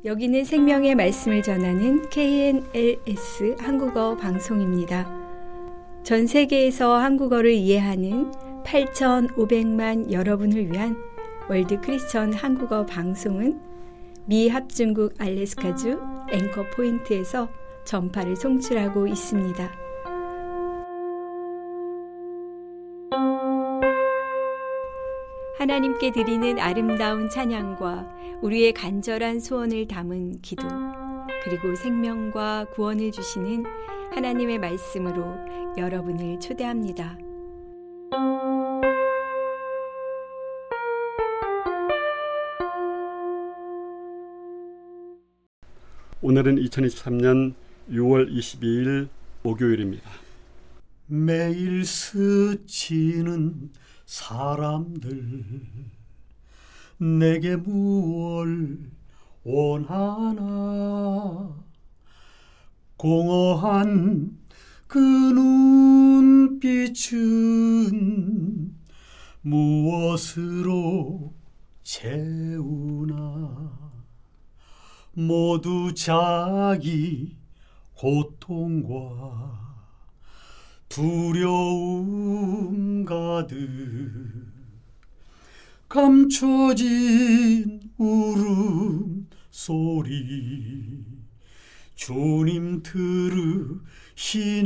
여기는 생명의 말씀을 전하는 KNLS 한국어 방송입니다. 전 세계에서 한국어를 이해하는 8,500만 여러분을 위한 월드 크리스천 한국어 방송은 미 합중국 알래스카주 앵커 포인트에서 전파를 송출하고 있습니다. 하나님께 드리는 아름다운 찬양과 우리의 간절한 소원을 담은 기도, 그리고 생명과 구원을 주시는 하나님의 말씀으로 여러분을 초대합니다. 오늘은 2023년 6월 22일 목요일입니다. 매일 스치는 사람들 내게 무얼 원하나 공허한 그 눈빛은 무엇으로 채우나 모두 자기 고통과 두려움 가득 감춰진 울음소리 주님 들으시네.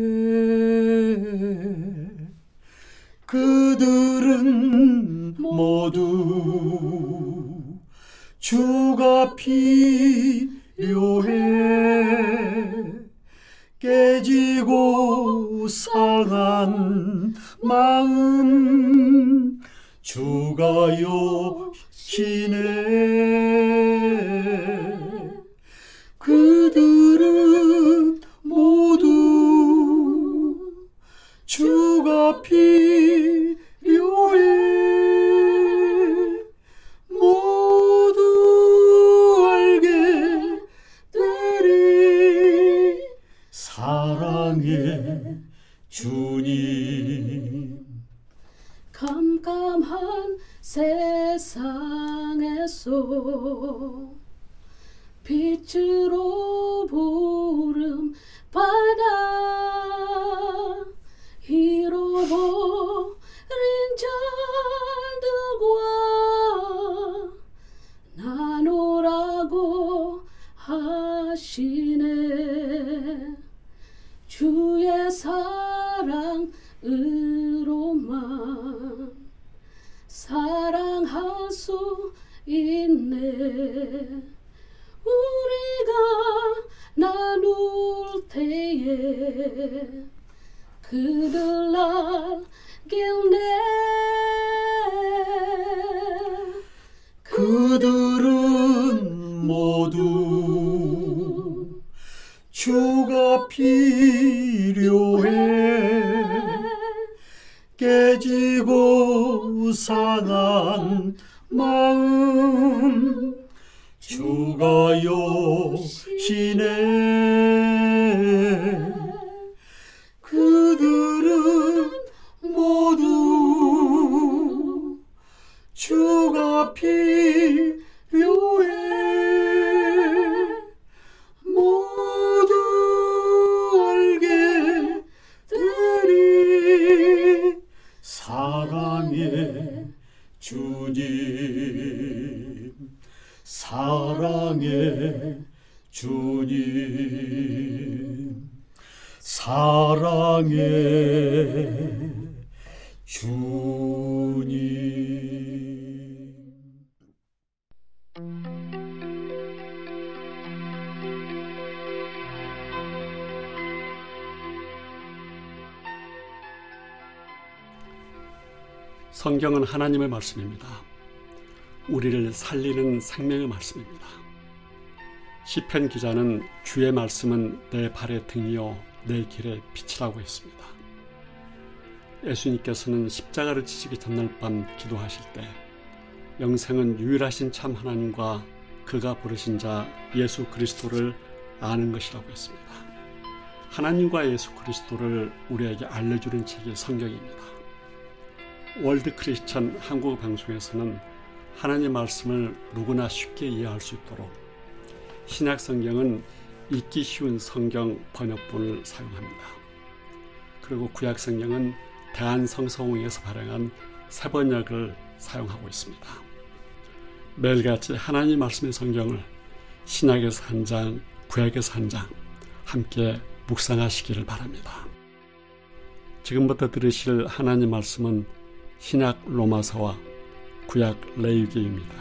그들은 모두 주가 필요해. 깨지고 상한 마음 주가 여시네. 그들은 모두 주가 필요해. 모두 알게 되리 사랑의 주님. 캄캄한 세상에서 빛으로 부름 받아 잃어버린 자들과 나누라고 하시네. 주의 사랑으로만 사랑할 수 있네. 우리가 나눌 때에 그들 알겠네. 그들은 모두 주가 필요해. 깨지고 상한 마음 주가 여시네. 그들은 모두 주가 필요해. 모두 알게 되리 사랑의 주님. 사랑의 주님. 사랑의 주님. 성경은 하나님의 말씀입니다. 우리를 살리는 생명의 말씀입니다. 시편 기자는 주의 말씀은 내 발의 등이요 내 길의 빛이라고 했습니다. 예수님께서는 십자가를 지시기 전날 밤 기도하실 때 영생은 유일하신 참 하나님과 그가 부르신 자 예수 그리스도를 아는 것이라고 했습니다. 하나님과 예수 그리스도를 우리에게 알려주는 책이 성경입니다. 월드 크리스천 한국어 방송에서는 하나님의 말씀을 누구나 쉽게 이해할 수 있도록 신약 성경은 읽기 쉬운 성경 번역본을 사용합니다. 그리고 구약 성경은 대한성서공회에서 발행한 새번역을 사용하고 있습니다. 매일같이 하나님 말씀의 성경을 신약에서 한 장, 구약에서 한 장 함께 묵상하시기를 바랍니다. 지금부터 들으실 하나님 말씀은 신약 로마서와 구약 레위기입니다.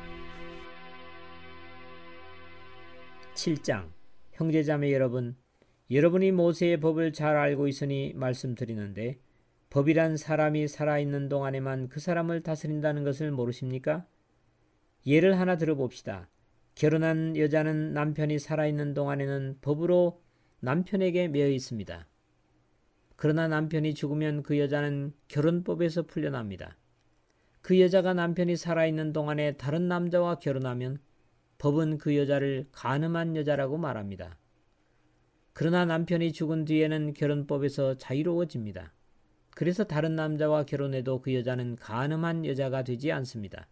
7장. 형제자매 여러분, 여러분이 모세의 법을 잘 알고 있으니 말씀드리는데 법이란 사람이 살아있는 동안에만 그 사람을 다스린다는 것을 모르십니까? 예를 하나 들어봅시다. 결혼한 여자는 남편이 살아있는 동안에는 법으로 남편에게 매여 있습니다. 그러나 남편이 죽으면 그 여자는 결혼법에서 풀려납니다. 그 여자가 남편이 살아있는 동안에 다른 남자와 결혼하면 법은 그 여자를 간음한 여자라고 말합니다. 그러나 남편이 죽은 뒤에는 결혼법에서 자유로워집니다. 그래서 다른 남자와 결혼해도 그 여자는 간음한 여자가 되지 않습니다.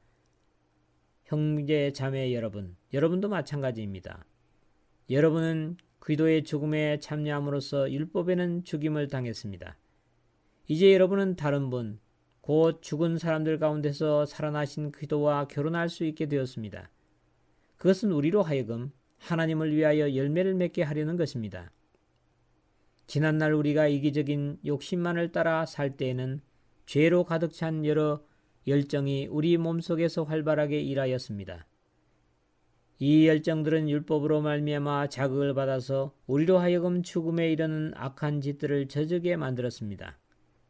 형제 자매 여러분, 여러분도 마찬가지입니다. 여러분은 그리스도의 죽음에 참여함으로써 율법에는 죽임을 당했습니다. 이제 여러분은 다른 분, 곧 죽은 사람들 가운데서 살아나신 그리스도와 결혼할 수 있게 되었습니다. 그것은 우리로 하여금 하나님을 위하여 열매를 맺게 하려는 것입니다. 지난날 우리가 이기적인 욕심만을 따라 살 때에는 죄로 가득 찬 여러 열정이 우리 몸속에서 활발하게 일하였습니다. 이 열정들은 율법으로 말미암아 자극을 받아서 우리로 하여금 죽음에 이르는 악한 짓들을 저지르게 만들었습니다.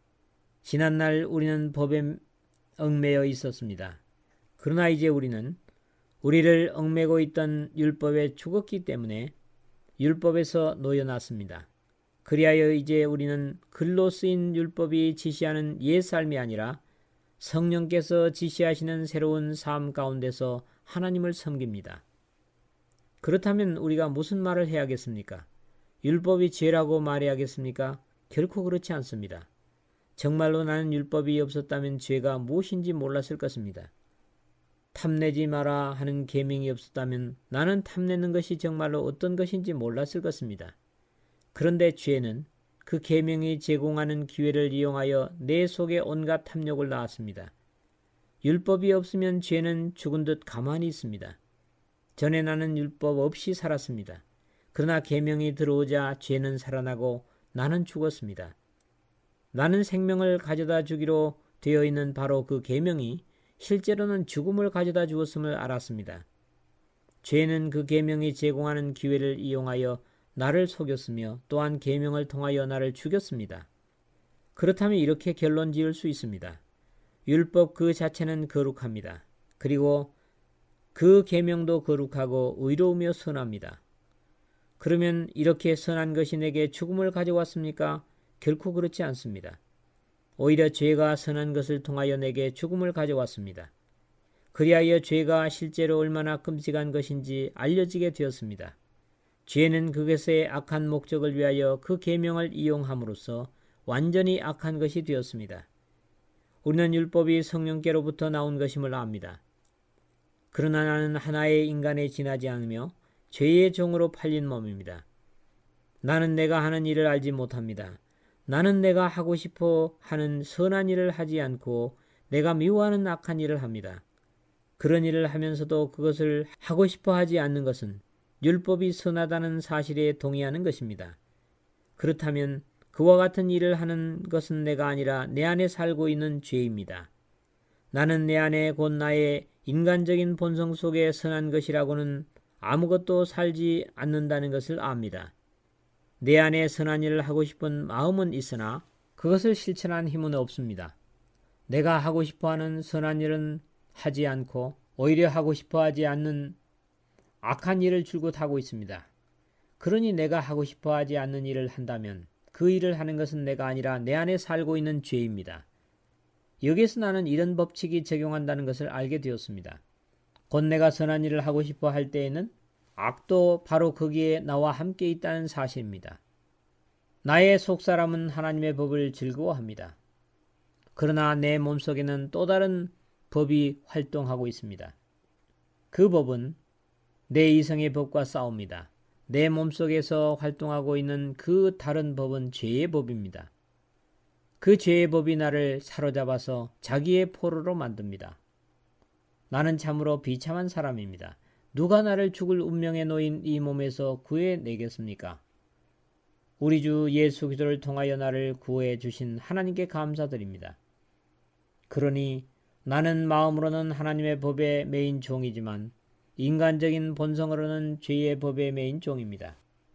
지난날 우리는 법에 얽매여 있었습니다. 그러나 이제 우리는 우리를 얽매고 있던 율법에 죽었기 때문에 율법에서 놓여놨습니다. 그리하여 이제 우리는 글로 쓰인 율법이 지시하는 옛 삶이 아니라 성령께서 지시하시는 새로운 삶 가운데서 하나님을 섬깁니다. 그렇다면 우리가 무슨 말을 해야겠습니까? 율법이 죄라고 말해야겠습니까? 결코 그렇지 않습니다. 정말로 나는 율법이 없었다면 죄가 무엇인지 몰랐을 것입니다. 탐내지 마라 하는 계명이 없었다면 나는 탐내는 것이 정말로 어떤 것인지 몰랐을 것입니다. 그런데 죄는 그 계명이 제공하는 기회를 이용하여 내 속에 온갖 탐욕을 낳았습니다. 율법이 없으면 죄는 죽은 듯 가만히 있습니다. 전에 나는 율법 없이 살았습니다. 그러나 계명이 들어오자 죄는 살아나고 나는 죽었습니다. 나는 생명을 가져다 주기로 되어 있는 바로 그 계명이 실제로는 죽음을 가져다 주었음을 알았습니다. 죄는 그 계명이 제공하는 기회를 이용하여 나를 속였으며 또한 계명을 통하여 나를 죽였습니다. 그렇다면 이렇게 결론 지을 수 있습니다. 율법 그 자체는 거룩합니다. 그리고 그 계명도 거룩하고 의로우며 선합니다. 그러면 이렇게 선한 것이 내게 죽음을 가져왔습니까? 결코 그렇지 않습니다. 오히려 죄가 선한 것을 통하여 내게 죽음을 가져왔습니다. 그리하여 죄가 실제로 얼마나 끔찍한 것인지 알려지게 되었습니다. 죄는 그것의 악한 목적을 위하여 그 계명을 이용함으로써 완전히 악한 것이 되었습니다. 우리는 율법이 성령께로부터 나온 것임을 압니다. 그러나 나는 하나의 인간에 지나지 않으며 죄의 종으로 팔린 몸입니다. 나는 내가 하는 일을 알지 못합니다. 나는 내가 하고 싶어 하는 선한 일을 하지 않고 내가 미워하는 악한 일을 합니다. 그런 일을 하면서도 그것을 하고 싶어 하지 않는 것은 율법이 선하다는 사실에 동의하는 것입니다. 그렇다면 그와 같은 일을 하는 것은 내가 아니라 내 안에 살고 있는 죄입니다. 나는 내 안에 곧 나의 인간적인 본성 속에 선한 것이라고는 아무것도 살지 않는다는 것을 압니다. 내 안에 선한 일을 하고 싶은 마음은 있으나 그것을 실천한 힘은 없습니다. 내가 하고 싶어하는 선한 일은 하지 않고 오히려 하고 싶어하지 않는 악한 일을 줄곧 하고 있습니다. 그러니 내가 하고 싶어하지 않는 일을 한다면 그 일을 하는 것은 내가 아니라 내 안에 살고 있는 죄입니다. 여기에서 나는 이런 법칙이 적용한다는 것을 알게 되었습니다. 곧 내가 선한 일을 하고 싶어 할 때에는 악도 바로 거기에 나와 함께 있다는 사실입니다. 나의 속사람은 하나님의 법을 즐거워합니다. 그러나 내 몸속에는 또 다른 법이 활동하고 있습니다. 그 법은 내 이성의 법과 싸웁니다. 내 몸속에서 활동하고 있는 그 다른 법은 죄의 법입니다. 그 죄의 법이 나를 사로잡아서 자기의 포로로 만듭니다. 나는 참으로 비참한 사람입니다. 누가 나를 죽을 운명에 놓인 이 몸에서 구해내겠습니까? 우리 주 예수 그리스도를 통하여 나를 구해 주신 하나님께 감사드립니다. 그러니 나는 마음으로는 하나님의 법에 매인 종이지만 인간적인 본성으로는 죄의 법에 매인 종입니다.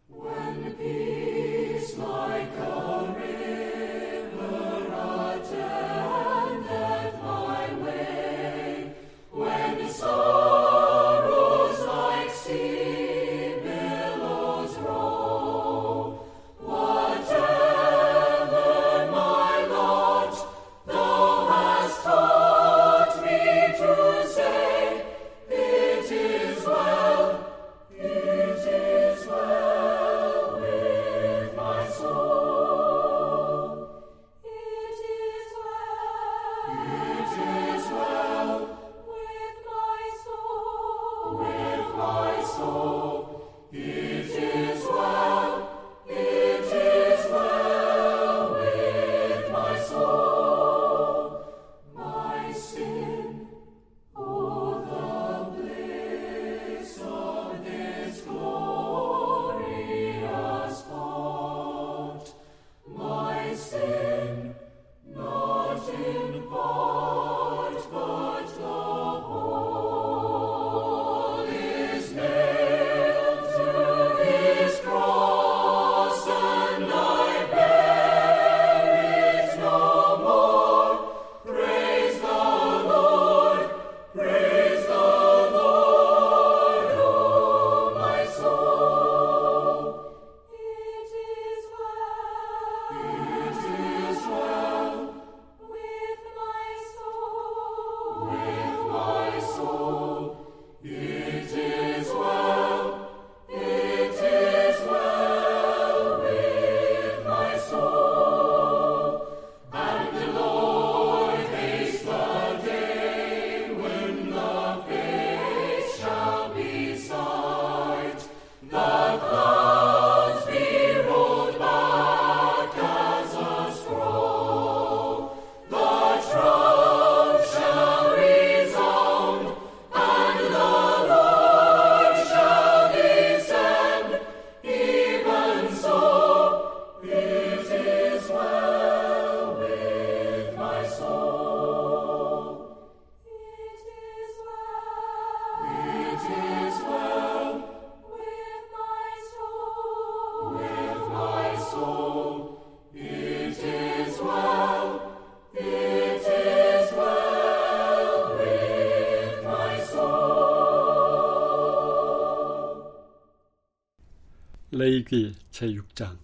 레위기 제6장.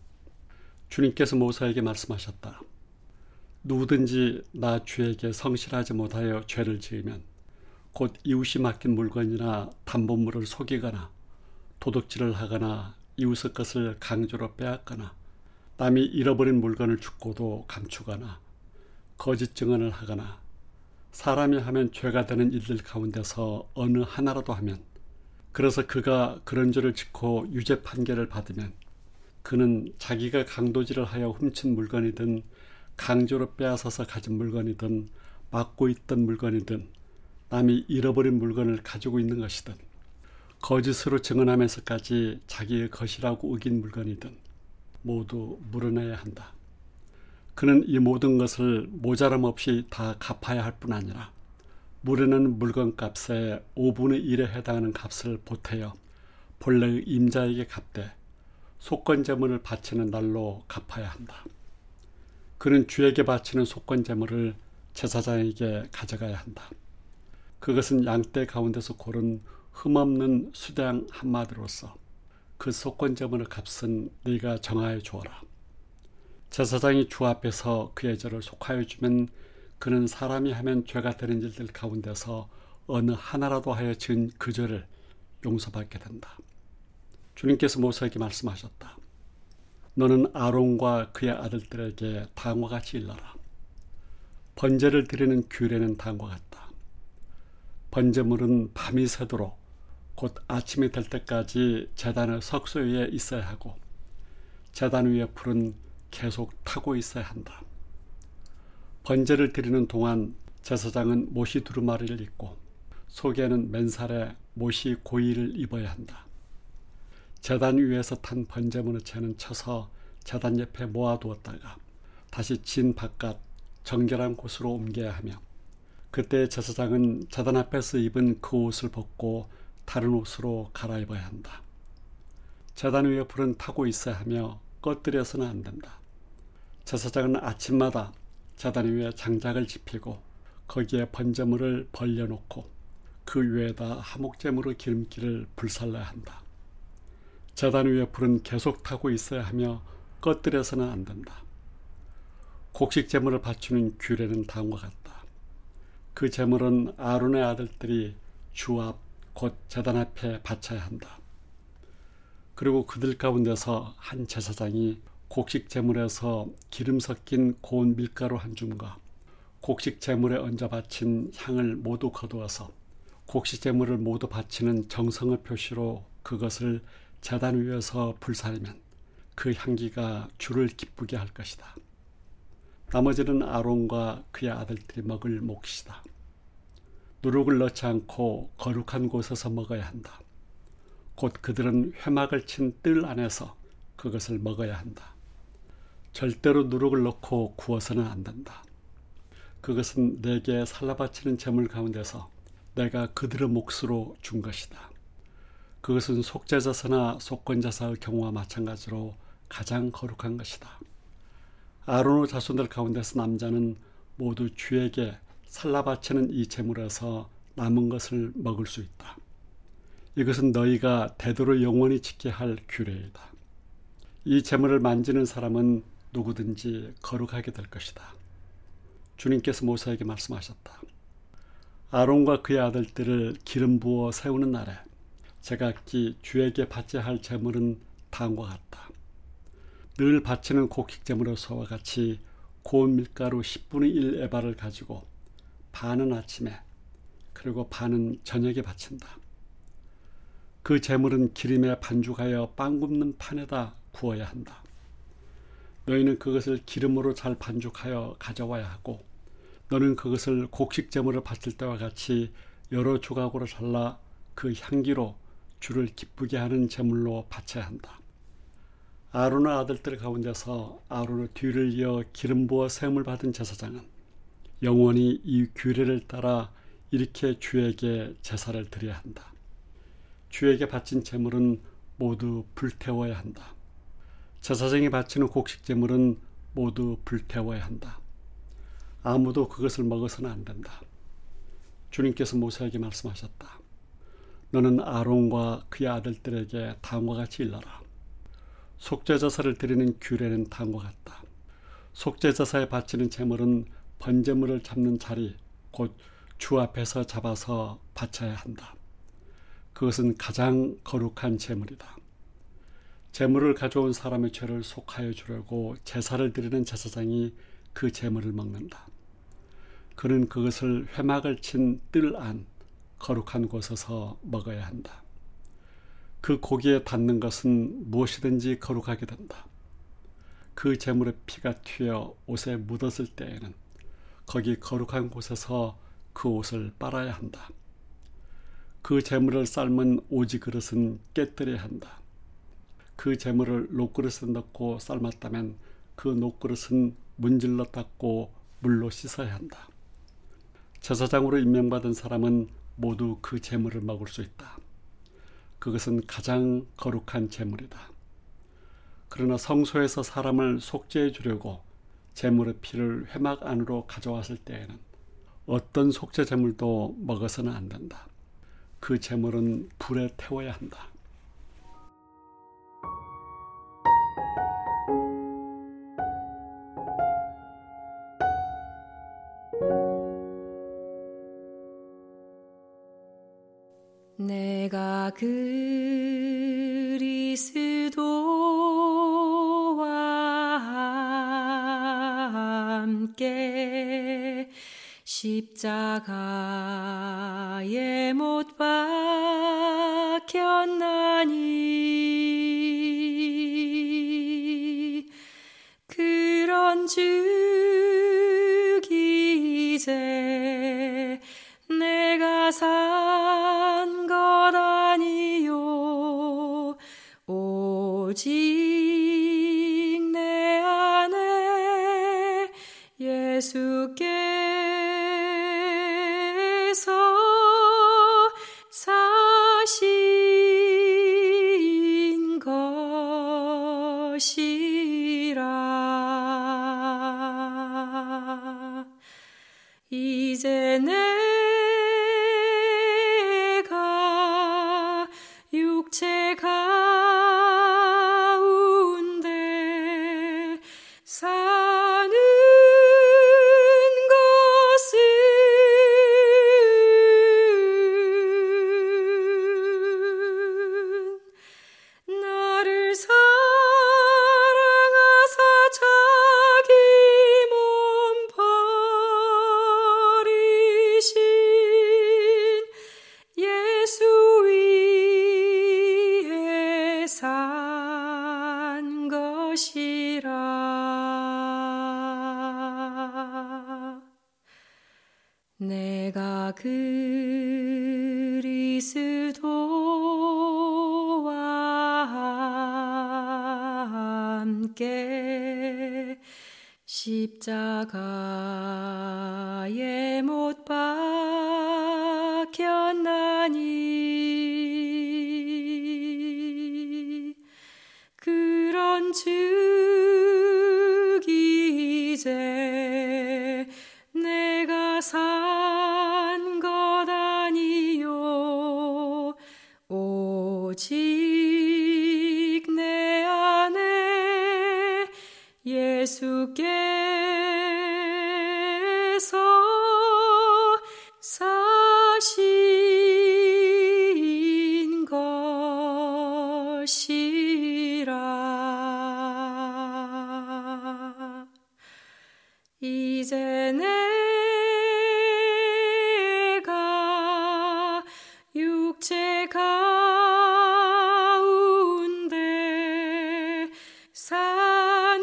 주님께서 모세에게 말씀하셨다. 누구든지 나 주에게 성실하지 못하여 죄를 지으면 곧 이웃이 맡긴 물건이나 담보물을 속이거나 도둑질을 하거나 이웃의 것을 강제로 빼앗거나 남이 잃어버린 물건을 죽고도 감추거나 거짓 증언을 하거나 사람이 하면 죄가 되는 일들 가운데서 어느 하나라도 하면, 그래서 그가 그런 죄를 짓고 유죄 판결을 받으면 그는 자기가 강도질을 하여 훔친 물건이든 강제로 빼앗아서 가진 물건이든 맡고 있던 물건이든 남이 잃어버린 물건을 가지고 있는 것이든 거짓으로 증언하면서까지 자기의 것이라고 우긴 물건이든 모두 물어내야 한다. 그는 이 모든 것을 모자람 없이 다 갚아야 할 뿐 아니라 물에는 물건값의 5분의 1에 해당하는 값을 보태어 본래의 임자에게 갚되 속건제물을 바치는 날로 갚아야 한다. 그는 주에게 바치는 속건제물을 제사장에게 가져가야 한다. 그것은 양떼 가운데서 고른 흠없는 수량 한 마디로서 그 속건제물의 값은 네가 정하여 주어라. 제사장이 주 앞에서 그의 죄를 속하여 주면 그는 사람이 하면 죄가 되는 일들 가운데서 어느 하나라도 하여 지은 그 죄를 용서받게 된다. 주님께서 모세에게 말씀하셨다. 너는 아론과 그의 아들들에게 다음과 같이 일러라. 번제를 드리는 규례는 다음과 같다. 번제물은 밤이 새도록 곧 아침이 될 때까지 제단의 석소 위에 있어야 하고 제단 위에 불은 계속 타고 있어야 한다. 번제를 드리는 동안 제사장은 못이 두루마리를 입고 속에는 맨살에 못이 고이를 입어야 한다. 제단 위에서 탄 번제물의 채는 쳐서 제단 옆에 모아두었다가 다시 진 바깥 정결한 곳으로 옮겨야 하며 그때 제사장은 제단 앞에서 입은 그 옷을 벗고 다른 옷으로 갈아입어야 한다. 제단 위에 불은 타고 있어야 하며 꺼뜨려서는 안 된다. 제사장은 아침마다 제단 위에 장작을 지피고 거기에 번제물을 벌려놓고 그 위에다 하목제물의 기름기를 불살라야 한다. 제단 위에 불은 계속 타고 있어야 하며 꺼뜨려서는 안 된다. 곡식 제물을 바치는 규례는 다음과 같다. 그 제물은 아론의 아들들이 주 앞 곧 제단 앞에 바쳐야 한다. 그리고 그들 가운데서 한 제사장이 곡식 제물에서 기름 섞인 고운 밀가루 한 줌과 곡식 제물에 얹어 바친 향을 모두 거두어서 곡식 제물을 모두 바치는 정성의 표시로 그것을 제단 위에서 불사르면 그 향기가 주를 기쁘게 할 것이다. 나머지는 아론과 그의 아들들이 먹을 몫이다. 누룩을 넣지 않고 거룩한 곳에서 먹어야 한다. 곧 그들은 회막을 친 뜰 안에서 그것을 먹어야 한다. 절대로 누룩을 넣고 구워서는 안 된다. 그것은 내게 살라바치는 제물 가운데서 내가 그들의 몫으로 준 것이다. 그것은 속죄제사나 속건제사의 경우와 마찬가지로 가장 거룩한 것이다. 아론의 자손들 가운데서 남자는 모두 주에게 살라바치는 이 제물에서 남은 것을 먹을 수 있다. 이것은 너희가 대대로 영원히 지켜야 할 규례이다. 이 제물을 만지는 사람은 누구든지 거룩하게 될 것이다. 주님께서 모세에게 말씀하셨다. 아론과 그의 아들들을 기름 부어 세우는 날에 제각기 주에게 바쳐야 할 제물은 다음과 같다. 늘 바치는 곡식 제물에서와 같이 고운 밀가루 10분의 1 에바를 가지고 반은 아침에 그리고 반은 저녁에 바친다. 그 제물은 기름에 반죽하여 빵 굽는 판에다 구워야 한다. 너희는 그것을 기름으로 잘 반죽하여 가져와야 하고 너는 그것을 곡식 제물을 바칠 때와 같이 여러 조각으로 잘라 그 향기로 주를 기쁘게 하는 제물로 바쳐야 한다. 아론의 아들들 가운데서 아론의 뒤를 이어 기름 부어 세움을 받은 제사장은 영원히 이 규례를 따라 이렇게 주에게 제사를 드려야 한다. 주에게 바친 제물은 모두 불태워야 한다. 제사장이 바치는 곡식 제물은 모두 불태워야 한다. 아무도 그것을 먹어서는 안 된다. 주님께서 모세에게 말씀하셨다. 너는 아론과 그의 아들들에게 다음과 같이 일러라. 속죄제사를 드리는 규례는 다음과 같다. 속죄제사에 바치는 제물은 번제물을 잡는 자리, 곧 주 앞에서 잡아서 바쳐야 한다. 그것은 가장 거룩한 제물이다. 제물을 가져온 사람의 죄를 속하여 주려고 제사를 드리는 제사장이 그 제물을 먹는다. 그는 그것을 회막을 친 뜰 안 거룩한 곳에서 먹어야 한다. 그 고기에 닿는 것은 무엇이든지 거룩하게 된다. 그 제물의 피가 튀어 옷에 묻었을 때에는 거기 거룩한 곳에서 그 옷을 빨아야 한다. 그 제물을 삶은 오지 그릇은 깨뜨려야 한다. 그 제물을 녹그릇에 넣고 삶았다면 그 녹그릇은 문질러 닦고 물로 씻어야 한다. 제사장으로 임명받은 사람은 모두 그 제물을 먹을 수 있다. 그것은 가장 거룩한 제물이다. 그러나 성소에서 사람을 속죄해 주려고 제물의 피를 회막 안으로 가져왔을 때에는 어떤 속죄 제물도 먹어서는 안 된다. 그 제물은 불에 태워야 한다. 내가 그리스도와 함께 십자가에 못 박혀 것아니 그런즉 이제 내가 산 것 아니요 오직 내 안에 예수께서 사신 것이라. 이제 내가 육체 가운데 사는 것은 나를 사랑하사 자기 몸 버리신 예수 위에 산 것이라. 내가 그리스도와 함께 십자가에 못 박혔나니 그런즉 이제 내가 산 것 아니요 오직 내 안에 예수께서 사신 것이라. 이제 내가 육체 가운데 사는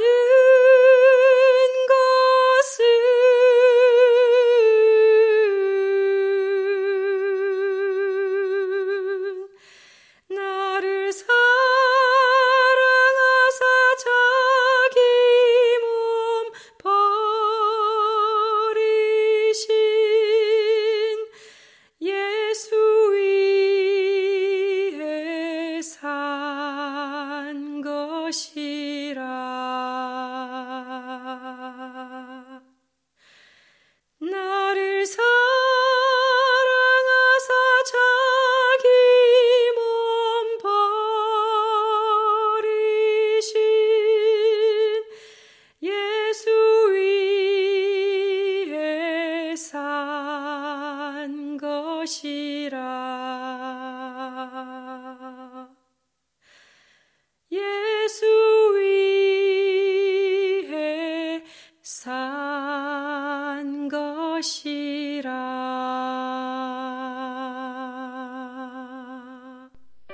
것은 나를 사랑하사 자기 몸 버리신 예수 위에 산 것이라. 나를 사랑하사 자기 몸 버리신 예수 위에 산 것이라. 예수 위에 산 것이라.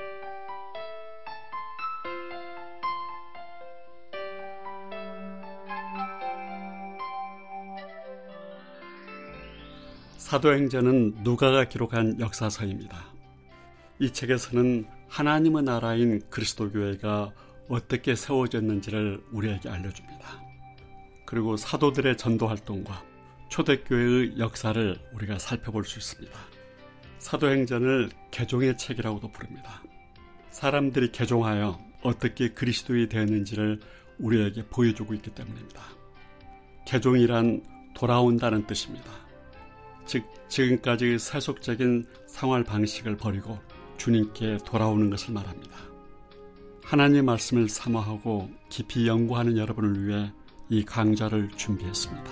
사도행전은 누가가 기록한 역사서입니다. 이 책에서는 하나님의 나라인 그리스도 교회가 어떻게 세워졌는지를 우리에게 알려줍니다. 그리고 사도들의 전도 활동과 초대교회의 역사를 우리가 살펴볼 수 있습니다. 사도행전을 개종의 책이라고도 부릅니다. 사람들이 개종하여 어떻게 그리스도인이 되었는지를 우리에게 보여주고 있기 때문입니다. 개종이란 돌아온다는 뜻입니다. 즉 지금까지 세속적인 생활 방식을 버리고 주님께 돌아오는 것을 말합니다. 하나님의 말씀을 사모하고 깊이 연구하는 여러분을 위해 이 강좌를 준비했습니다.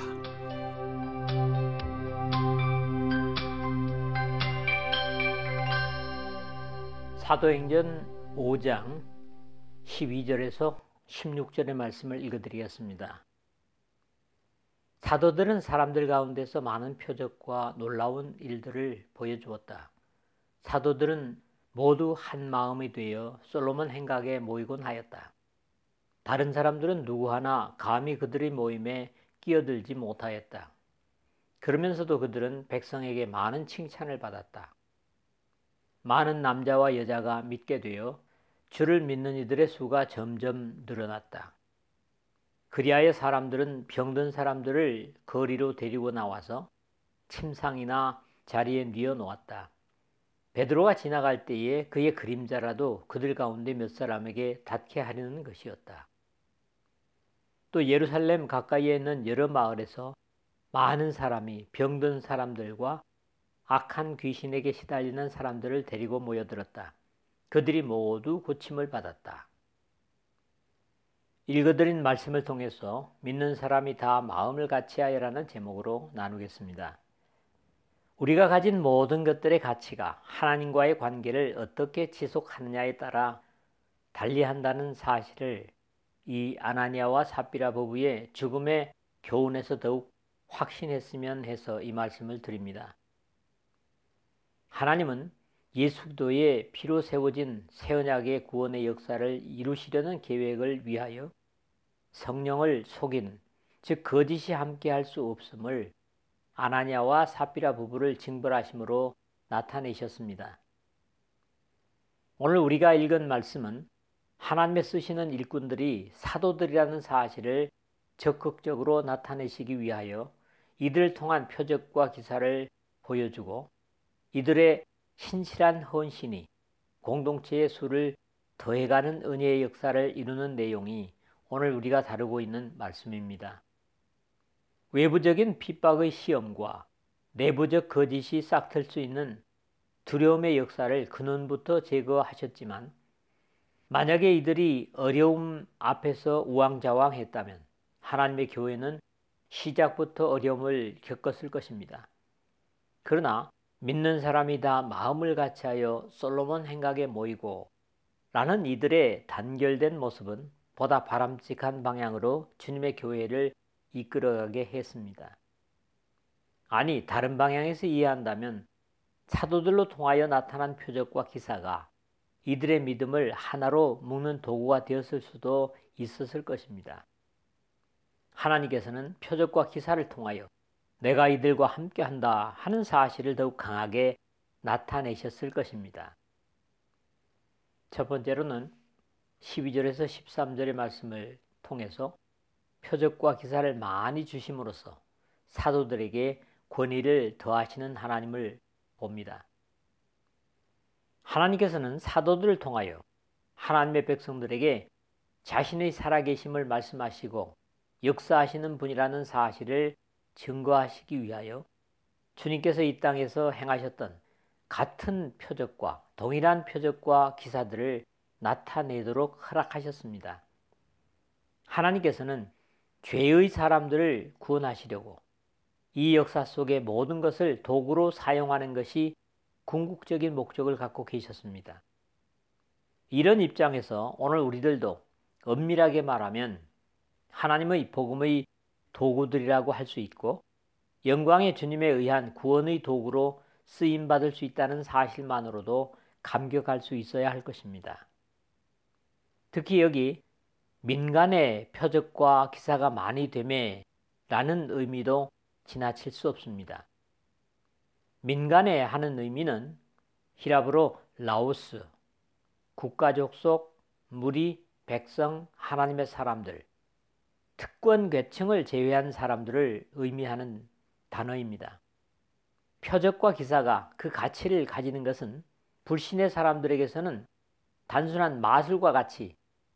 사도행전 5장 12절에서 16절의 말씀을 읽어드리겠습니다. 사도들은 사람들 가운데서 많은 표적과 놀라운 일들을 보여주었다. 사도들은 모두 한 마음이 되어 솔로몬 행각에 모이곤 하였다. 다른 사람들은 누구 하나 감히 그들의 모임에 끼어들지 못하였다. 그러면서도 그들은 백성에게 많은 칭찬을 받았다. 많은 남자와 여자가 믿게 되어 주를 믿는 이들의 수가 점점 늘어났다. 그리하여 사람들은 병든 사람들을 거리로 데리고 나와서 침상이나 자리에 뉘어 놓았다. 베드로가 지나갈 때에 그의 그림자라도 그들 가운데 몇 사람에게 닿게 하려는 것이었다. 또 예루살렘 가까이에 있는 여러 마을에서 많은 사람이 병든 사람들과 악한 귀신에게 시달리는 사람들을 데리고 모여들었다. 그들이 모두 고침을 받았다. 읽어드린 말씀을 통해서 믿는 사람이 다 마음을 같이하여라는 제목으로 나누겠습니다. 우리가 가진 모든 것들의 가치가 하나님과의 관계를 어떻게 지속하느냐에 따라 달리한다는 사실을 이 아나니아와 삽비라 부부의 죽음의 교훈에서 더욱 확신했으면 해서 이 말씀을 드립니다. 하나님은 예수 그리스도의 피로 세워진 새 언약의 구원의 역사를 이루시려는 계획을 위하여 성령을 속인, 즉 거짓이 함께할 수 없음을 아나니아와 삽비라 부부를 징벌하심으로 나타내셨습니다. 오늘 우리가 읽은 말씀은 하나님의 쓰시는 일꾼들이 사도들이라는 사실을 적극적으로 나타내시기 위하여 이들을 통한 표적과 기사를 보여주고 이들의 신실한 헌신이 공동체의 수를 더해가는 은혜의 역사를 이루는 내용이 오늘 우리가 다루고 있는 말씀입니다. 외부적인 핍박의 시험과 내부적 거짓이 싹틀 수 있는 두려움의 역사를 근원부터 제거하셨지만 만약에 이들이 어려움 앞에서 우왕좌왕했다면 하나님의 교회는 시작부터 어려움을 겪었을 것입니다. 그러나 믿는 사람이 다 마음을 같이하여 솔로몬 행각에 모이고 라는 이들의 단결된 모습은 보다 바람직한 방향으로 주님의 교회를 이끌어가게 했습니다. 아니, 다른 방향에서 이해한다면 사도들로 통하여 나타난 표적과 기사가 이들의 믿음을 하나로 묶는 도구가 되었을 수도 있었을 것입니다. 하나님께서는 표적과 기사를 통하여 내가 이들과 함께한다 하는 사실을 더욱 강하게 나타내셨을 것입니다. 첫 번째로는 12절에서 13절의 말씀을 통해서 표적과 기사를 많이 주심으로써 사도들에게 권위를 더하시는 하나님을 봅니다. 하나님께서는 사도들을 통하여 하나님의 백성들에게 자신의 살아계심을 말씀하시고 역사하시는 분이라는 사실을 증거하시기 위하여 주님께서 이 땅에서 행하셨던 같은 표적과 동일한 표적과 기사들을 나타내도록 허락하셨습니다. 하나님께서는 죄의 사람들을 구원하시려고 이 역사 속의 모든 것을 도구로 사용하는 것이 궁극적인 목적을 갖고 계셨습니다. 이런 입장에서 오늘 우리들도 엄밀하게 말하면 하나님의 복음의 도구들이라고 할 수 있고 영광의 주님에 의한 구원의 도구로 쓰임받을 수 있다는 사실만으로도 감격할 수 있어야 할 것입니다. 특히 여기 민간의 표적과 기사가 많이 되매 라는 의미도 지나칠 수 없습니다. 민간에 하는 의미는 히라브로 라오스, 국가족 속 무리, 백성, 하나님의 사람들, 특권 계층을 제외한 사람들을 의미하는 단어입니다. 표적과 기사가 그 가치를 가지는 것은 불신의 사람들에게서는 단순한 마술과 같이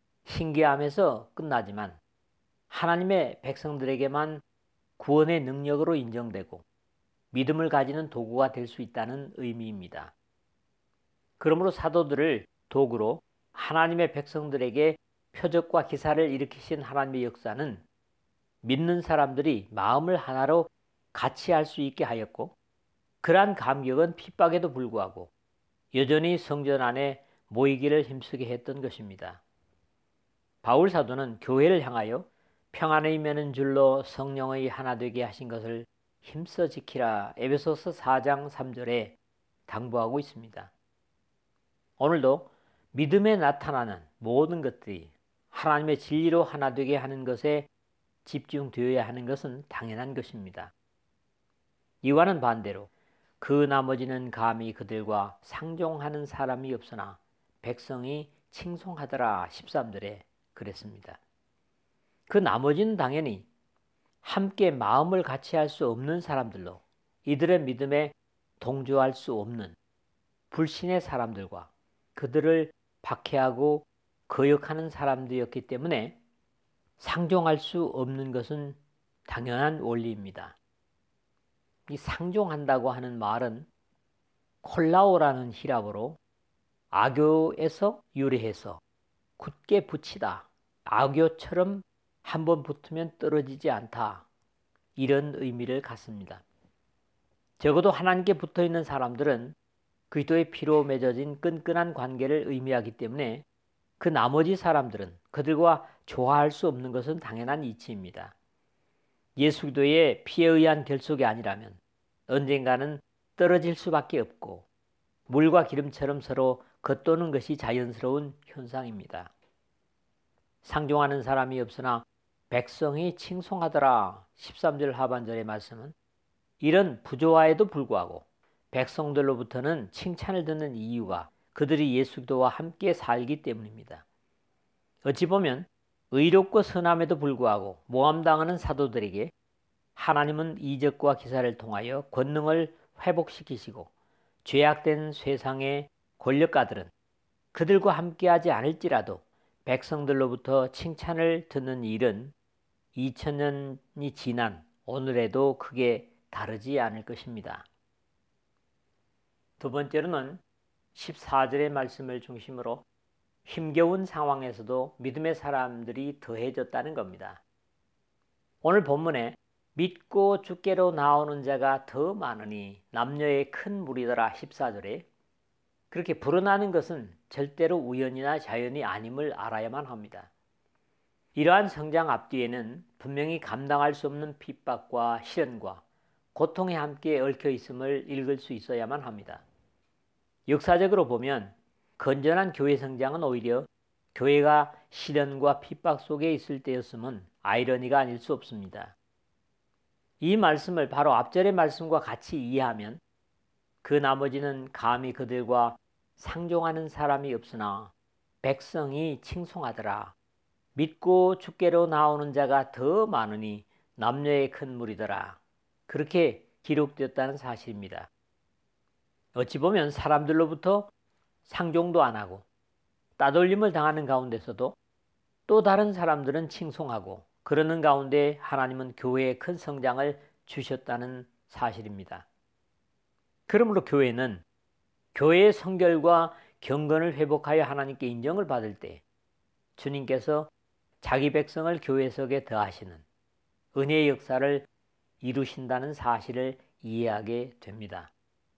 신기함에서 끝나지만 하나님의 백성들에게만 구원의 능력으로 인정되고 믿음을 가지는 도구가 될 수 있다는 의미입니다. 그러므로 사도들을 도구로 하나님의 백성들에게 표적과 기사를 일으키신 하나님의 역사는 믿는 사람들이 마음을 하나로 같이 할 수 있게 하였고 그러한 감격은 핍박에도 불구하고 여전히 성전 안에 모이기를 힘쓰게 했던 것입니다. 바울 사도는 교회를 향하여 평안의 매는 줄로 성령의 하나 되게 하신 것을 힘써 지키라 에베소서 4장 3절에 당부하고 있습니다. 오늘도 믿음에 나타나는 모든 것들이 하나님의 진리로 하나 되게 하는 것에 집중되어야 하는 것은 당연한 것입니다. 이와는 반대로 그 나머지는 감히 그들과 상종하는 사람이 없으나 백성이 칭송하더라 13절에 그랬습니다. 그 나머지는 당연히 함께 마음을 같이 할 수 없는 사람들로 이들의 믿음에 동조할 수 없는 불신의 사람들과 그들을 박해하고 거역하는 사람들이었기 때문에 상종할 수 없는 것은 당연한 원리입니다. 이 상종한다고 하는 말은 콜라오라는 히랍어로 악교에서 유래해서 굳게 붙이다, 악교처럼 한번 붙으면 떨어지지 않다, 이런 의미를 갖습니다. 적어도 하나님께 붙어있는 사람들은 그리스도의 피로 맺어진 끈끈한 관계를 의미하기 때문에 그 나머지 사람들은 그들과 조화할 수 없는 것은 당연한 이치입니다. 예수 그리스도의 피에 의한 결속이 아니라면 언젠가는 떨어질 수밖에 없고 물과 기름처럼 서로 겉도는 것이 자연스러운 현상입니다. 상종하는 사람이 없으나 백성이 칭송하더라 13절 하반절의 말씀은 이런 부조화에도 불구하고 백성들로부터는 칭찬을 듣는 이유가 그들이 예수 그리스도와 함께 살기 때문입니다. 어찌 보면 의롭고 선함에도 불구하고 모함당하는 사도들에게 하나님은 이적과 기사를 통하여 권능을 회복시키시고 죄악된 세상의 권력가들은 그들과 함께하지 않을지라도 백성들로부터 칭찬을 듣는 일은 2000년이 지난 오늘에도 크게 다르지 않을 것입니다. 두 번째로는 14절의 말씀을 중심으로 힘겨운 상황에서도 믿음의 사람들이 더해졌다는 겁니다. 오늘 본문에 믿고 주께로 나오는 자가 더 많으니 남녀의 큰 무리더라 14절에 그렇게 불어나는 것은 절대로 우연이나 자연이 아님을 알아야만 합니다. 이러한 성장 앞뒤에는 분명히 감당할 수 없는 핍박과 시련과 고통에 함께 얽혀 있음을 읽을 수 있어야만 합니다. 역사적으로 보면 건전한 교회 성장은 오히려 교회가 시련과 핍박 속에 있을 때였음은 아이러니가 아닐 수 없습니다. 이 말씀을 바로 앞절의 말씀과 같이 이해하면 그 나머지는 감히 그들과 상종하는 사람이 없으나 백성이 칭송하더라. 믿고 주께로 나오는 자가 더 많으니 남녀의 큰 무리더라. 그렇게 기록되었다는 사실입니다. 어찌 보면 사람들로부터 상종도 안 하고 따돌림을 당하는 가운데서도 또 다른 사람들은 칭송하고 그러는 가운데 하나님은 교회에 큰 성장을 주셨다는 사실입니다. 그러므로 교회는 교회의 성결과 경건을 회복하여 하나님께 인정을 받을 때 주님께서 자기 백성을 교회 속에 더하시는 은혜의 역사를 이루신다는 사실을 이해하게 됩니다.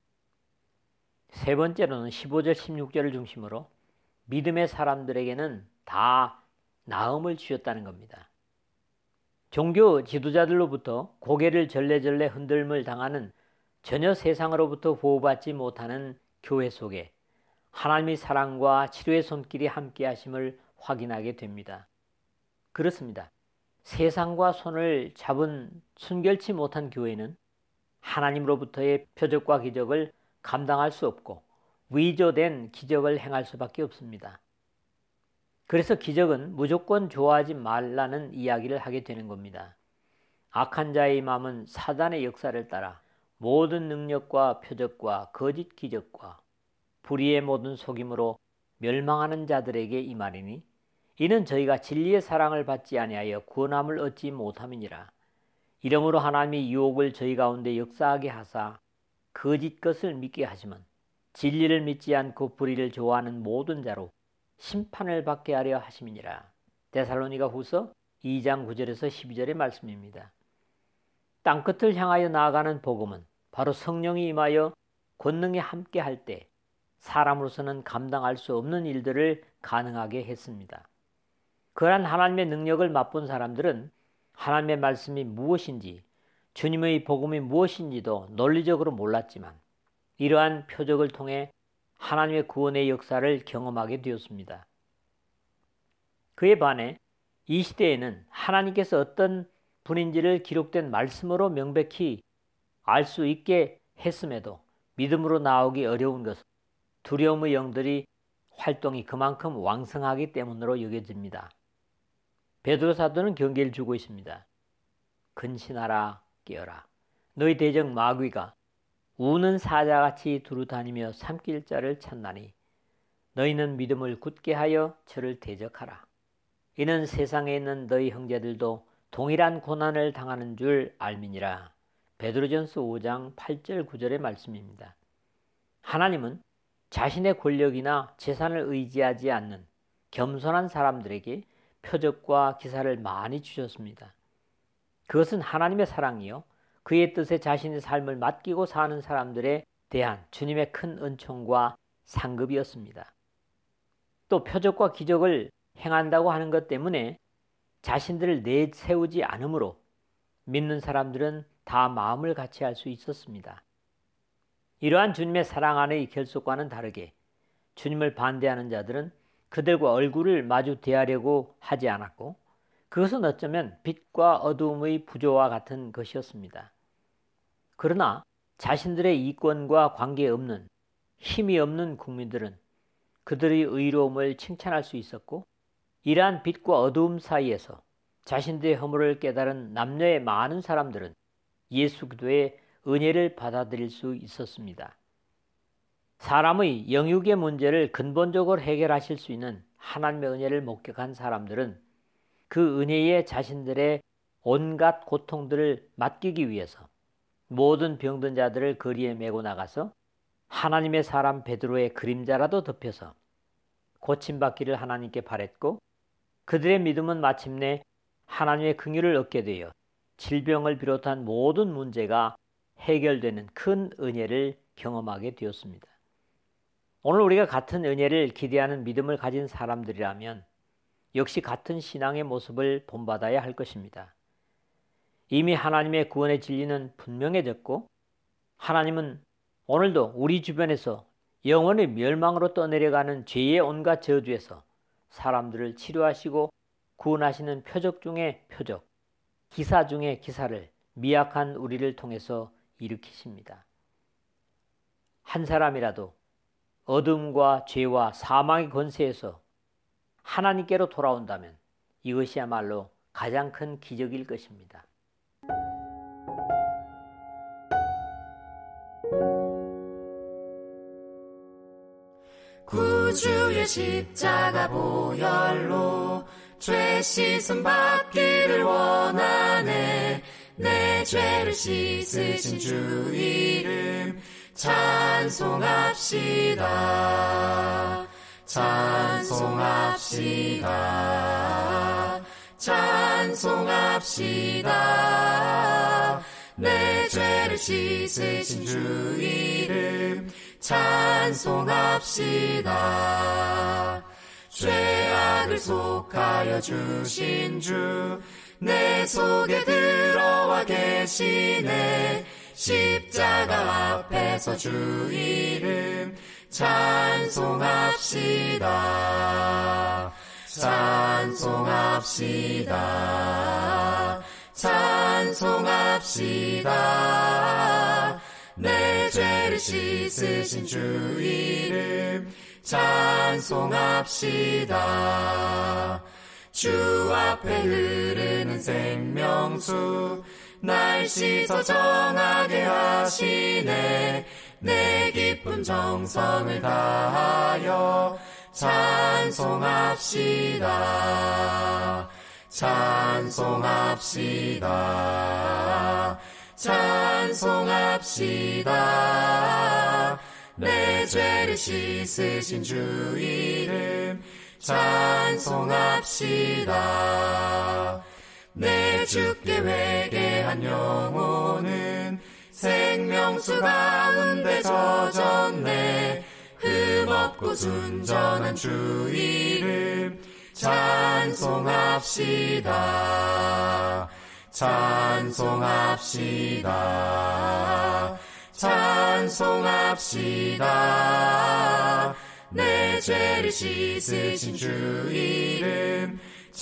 세 번째로는 15절 16절을 중심으로 믿음의 사람들에게는 다 나음을 주셨다는 겁니다. 종교 지도자들로부터 고개를 절레절레 흔들림을 당하는 전혀 세상으로부터 보호받지 못하는 교회 속에 하나님의 사랑과 치료의 손길이 함께 하심을 확인하게 됩니다. 그렇습니다. 세상과 손을 잡은 순결치 못한 교회는 하나님으로부터의 표적과 기적을 감당할 수 없고 위조된 기적을 행할 수밖에 없습니다. 그래서 기적은 무조건 좋아하지 말라는 이야기를 하게 되는 겁니다. 악한 자의 마음은 사단의 역사를 따라 모든 능력과 표적과 거짓 기적과 불의의 모든 속임으로 멸망하는 자들에게 임하리니 이는 저희가 진리의 사랑을 받지 아니하여 구원함을 얻지 못함이니라. 이러므로 하나님이 유혹을 저희 가운데 역사하게 하사 거짓 것을 믿게 하시면 진리를 믿지 않고 불의를 좋아하는 모든 자로 심판을 받게 하려 하심이니라. 데살로니가 후서 2장 9절에서 12절의 말씀입니다. 땅끝을 향하여 나아가는 복음은 바로 성령이 임하여 권능에 함께 할 때 사람으로서는 감당할 수 없는 일들을 가능하게 했습니다. 그러한 하나님의 능력을 맛본 사람들은 하나님의 말씀이 무엇인지 주님의 복음이 무엇인지도 논리적으로 몰랐지만 이러한 표적을 통해 하나님의 구원의 역사를 경험하게 되었습니다. 그에 반해 이 시대에는 하나님께서 어떤 분인지를 기록된 말씀으로 명백히 알 수 있게 했음에도 믿음으로 나오기 어려운 것은 두려움의 영들이 활동이 그만큼 왕성하기 때문으로 여겨집니다. 베드로 사도는 경계를 주고 있습니다. 근신하라 깨어라. 너희 대적 마귀가 우는 사자같이 두루다니며 삼킬 자를 찾나니 너희는 믿음을 굳게 하여 저를 대적하라. 이는 세상에 있는 너희 형제들도 동일한 고난을 당하는 줄 알미니라. 베드로전서 5장 8절 9절의 말씀입니다. 하나님은 자신의 권력이나 재산을 의지하지 않는 겸손한 사람들에게 표적과 기사를 많이 주셨습니다. 그것은 하나님의 사랑이요 그의 뜻에 자신의 삶을 맡기고 사는 사람들에 대한 주님의 큰 은총과 상급이었습니다. 또 표적과 기적을 행한다고 하는 것 때문에 자신들을 내세우지 않으므로 믿는 사람들은 다 마음을 같이 할 수 있었습니다. 이러한 주님의 사랑 안의 결속과는 다르게 주님을 반대하는 자들은 그들과 얼굴을 마주 대하려고 하지 않았고 그것은 어쩌면 빛과 어두움의 부조와 같은 것이었습니다. 그러나 자신들의 이권과 관계없는 힘이 없는 국민들은 그들의 의로움을 칭찬할 수 있었고 이러한 빛과 어두움 사이에서 자신들의 허물을 깨달은 남녀의 많은 사람들은 예수 그리스도의 은혜를 받아들일 수 있었습니다. 사람의 영육의 문제를 근본적으로 해결하실 수 있는 하나님의 은혜를 목격한 사람들은 그 은혜에 자신들의 온갖 고통들을 맡기기 위해서 모든 병든 자들을 거리에 메고 나가서 하나님의 사람 베드로의 그림자라도 덮여서 고침받기를 하나님께 바랬고 그들의 믿음은 마침내 하나님의 긍휼을 얻게 되어 질병을 비롯한 모든 문제가 해결되는 큰 은혜를 경험하게 되었습니다. 오늘 우리가 같은 은혜를 기대하는 믿음을 가진 사람들이라면 역시 같은 신앙의 모습을 본받아야 할 것입니다. 이미 하나님의 구원의 진리는 분명해졌고 하나님은 오늘도 우리 주변에서 영원히 멸망으로 떠내려가는 죄의 온갖 저주에서 사람들을 치료하시고 구원하시는 표적 중에 표적, 기사 중에 기사를 미약한 우리를 통해서 일으키십니다. 한 사람이라도 어둠과 죄와 사망의 권세에서 하나님께로 돌아온다면 이것이야말로 가장 큰 기적일 것입니다. 구주의 십자가 보혈로 죄 씻음 받기를 원하네. 내 죄를 씻으신 주 이름 찬송합시다. 찬송합시다. 찬송합시다. 내 죄를 씻으신 주 이름 찬송합시다. 죄악을 속하여 주신 주 내 속에 들어와 계시네. 십자가 앞에서 주 이름 찬송합시다. 찬송합시다. 찬송합시다. 내 죄를 씻으신 주 이름 찬송합시다. 주 앞에 흐르는 생명수 날 씻어 정하게 하시네. 내 깊은 정성을 다하여 찬송합시다. 찬송합시다. 찬송합시다. 내 죄를 씻으신 주 이름 찬송합시다. 내 주께 회개한 영혼은 생명수 가운데 젖었네. 흠없고 순전한 주 이름 찬송합시다. 찬송합시다. 찬송합시다. 내 죄를 씻으신 주 이름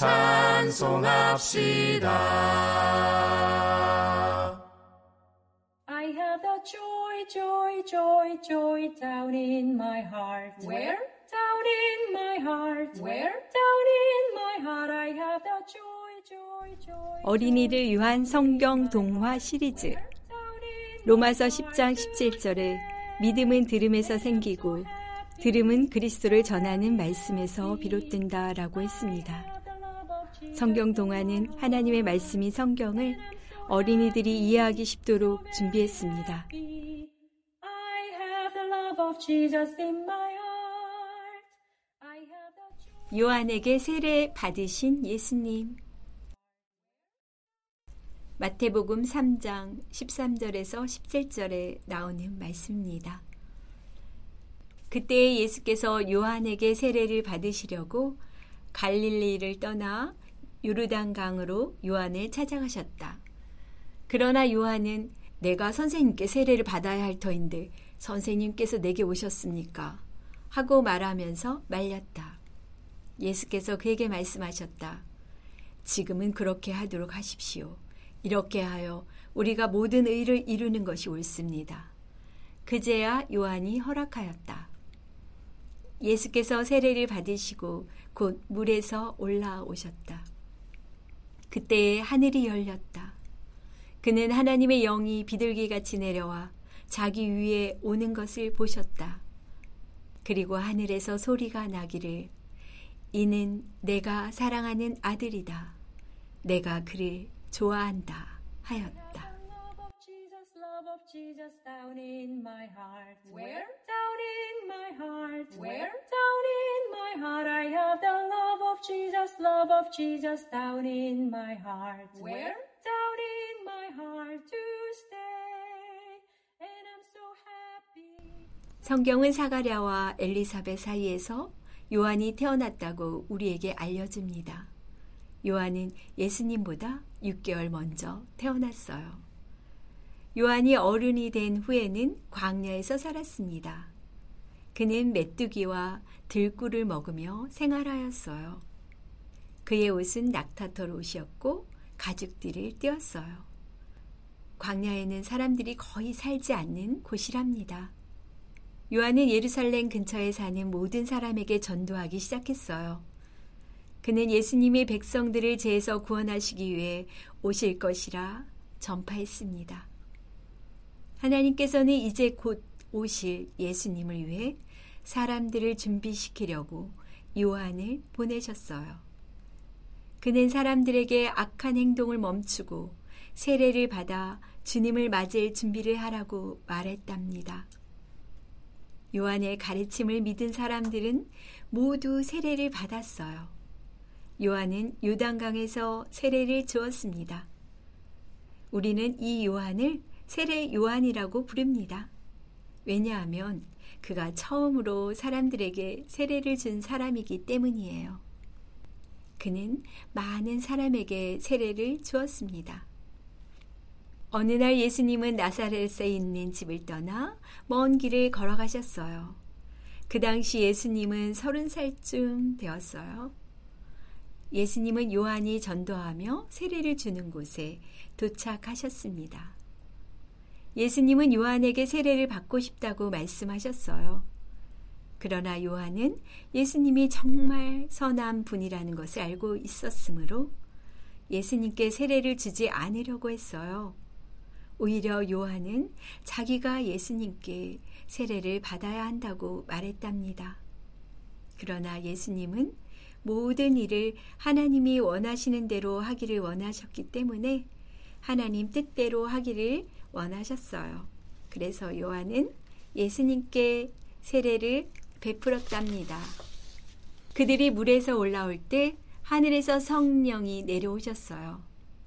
찬송합시다. I have the joy, joy, joy, joy down in my heart. Where? Down in my heart. Where? Down in my heart. I have the joy, joy, joy. 어린이를 위한 성경 동화 시리즈. 로마서 10장 17절에 믿음은 들음에서 생기고 들음은 그리스도를 전하는 말씀에서 비롯된다라고 했습니다. 성경 동화는 하나님의 말씀인 성경을 어린이들이 이해하기 쉽도록 준비했습니다. 요한에게 세례 받으신 예수님. 마태복음 3장 13절에서 17절에 나오는 말씀입니다. 그때 예수께서 요한에게 세례를 받으시려고 갈릴리를 떠나 요르단 강으로 요한을 찾아가셨다. 그러나 요한은 내가 선생님께 세례를 받아야 할 터인데 선생님께서 내게 오셨습니까? 하고 말하면서 말렸다. 예수께서 그에게 말씀하셨다. 지금은 그렇게 하도록 하십시오. 이렇게 하여 우리가 모든 의를 이루는 것이 옳습니다. 그제야 요한이 허락하였다. 예수께서 세례를 받으시고 곧 물에서 올라오셨다. 그때에 하늘이 열렸다. 그는 하나님의 영이 비둘기같이 내려와 자기 위에 오는 것을 보셨다. 그리고 하늘에서 소리가 나기를 이는 내가 사랑하는 아들이다. 내가 그를 좋아한다 하였다. Love of Jesus down in my heart. Where? Down in my heart. Where? Down in my heart. I have the love of Jesus down in my heart. Where? Down in my heart to stay. And I'm so happy. 성경은 사가랴와 엘리사벳 사이에서 요한이 태어났다고 우리에게 알려줍니다. 요한은 예수님보다 6개월 먼저 태어났어요. 요한이 어른이 된 후에는 광야에서 살았습니다. 그는 메뚜기와 들꿀을 먹으며 생활하였어요. 그의 옷은 낙타털 옷이었고 가죽띠를 띄었어요. 광야에는 사람들이 거의 살지 않는 곳이랍니다. 요한은 예루살렘 근처에 사는 모든 사람에게 전도하기 시작했어요. 그는 예수님이 백성들을 죄에서 구원하시기 위해 오실 것이라 전파했습니다. 하나님께서는 이제 곧 오실 예수님을 위해 사람들을 준비시키려고 요한을 보내셨어요. 그는 사람들에게 악한 행동을 멈추고 세례를 받아 주님을 맞을 준비를 하라고 말했답니다. 요한의 가르침을 믿은 사람들은 모두 세례를 받았어요. 요한은 요단강에서 세례를 주었습니다. 우리는 이 요한을 세례 요한이라고 부릅니다. 왜냐하면 그가 처음으로 사람들에게 세례를 준 사람이기 때문이에요. 그는 많은 사람에게 세례를 주었습니다. 어느 날 예수님은 나사렛에 있는 집을 떠나 먼 길을 걸어가셨어요. 그 당시 예수님은 30살쯤 되었어요. 예수님은 요한이 전도하며 세례를 주는 곳에 도착하셨습니다. 예수님은 요한에게 세례를 받고 싶다고 말씀하셨어요. 그러나 요한은 예수님이 정말 선한 분이라는 것을 알고 있었으므로 예수님께 세례를 주지 않으려고 했어요. 오히려 요한은 자기가 예수님께 세례를 받아야 한다고 말했답니다. 그러나 예수님은 모든 일을 하나님이 원하시는 대로 하기를 원하셨기 때문에 하나님 뜻대로 하기를 원하셨어요. 그래서 요한은 예수님께 세례를 베풀었답니다. 그들이 물에서 올라올 때 하늘에서 성령이 내려오셨어요.